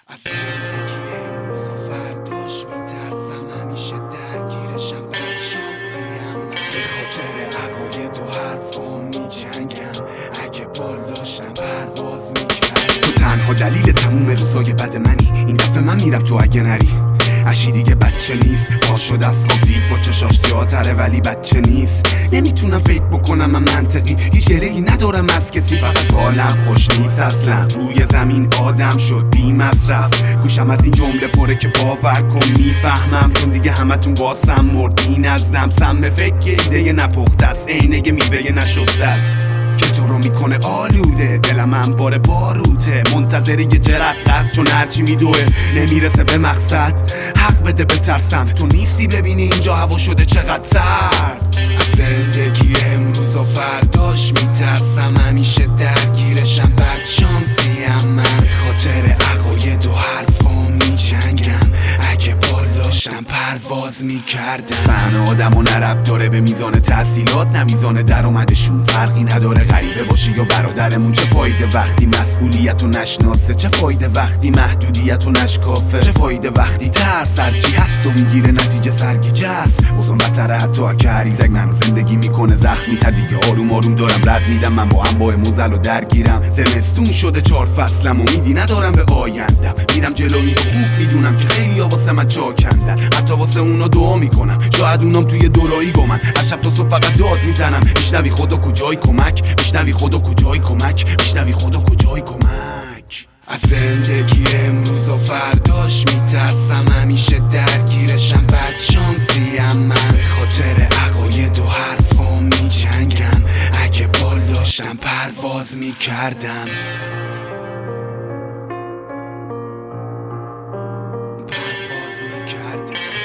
از زندگی امروز و فرداش میترسم، همیشه درگیرشم، بدشانسیم من. به خاطر عقاید و حرفام میجنگم، اگه بال داشتم پرواز میکردم. تو تنها دلیل تموم روزای بد منی، این دفعه من میرم تو اگه نری. اشی دیگه بچه نیست، پا شد از خواب دید با چشاش جاتره ولی بچه نیست. نمیتونم فکر بکنم من منطقی، هیچ گله‌ای ندارم از کسی، فقط حالم خوش نیست اصلا. روی زمین آدم شد بی مصرف، گوشم از این جمله پره که باور کن میفهمم، چون دیگه همتون باسم مردین ازم. سم فکر ایده نپخته است، عینه میوه نشسته است که تو رو میکنه آلوده. دلم انبار باروته، منتظر یه جرقه است، چون هرچی میدوه نمیرسه به مقصد. حق بده بترسم، تو نیستی ببینی اینجا هوا شده چقدر سرد. از زندگی امروز و فرداش میترسم، همیشه درگیرشم، بدشانسیم من. به خاطر عقاید و حرفام میجنگم، اگه بال داشتم پرواز میکردم. فهم آدم و نرب داره به میزان تحصیلات، نه میزان درآمدشون. فرقی نداره غریبه باشه یا برادرمون، چه فایده وقتی مسئولیت رو نشناسه، چه فایده وقتی محدودیت رو نشکافه، چه فایده وقتی ترس هرچی هست و میگیره نتیجه سرگیجه است. بازم بتره حتی اگه هریزک منو زندگی میکنه زخمی تر. دیگه آروم آروم دارم رد میدم، من با انواع موزل و درگیرم. زمستون شده 4 فصلم، امیدی ندارم به آیندم. میرم جلوی خوب میدونم که خیلی ها واسه من جا کندن، حتی واسه اونا دعا میکنم، شاید اونام توی دورایی گمن. هر شب تا صبح فقط داد میزنم، میشنوی خدا کجای کمک، میشنوی خدا کجای کمک، میشنوی خدا کجای کمک. از زندگی امروز و فرداش میترسم، همیشه درگیرشم، بدشانسیم من. به خاطر عقاید و حرفام میجنگم، اگه بال داشتم پرواز میکردم. پرواز میکردم.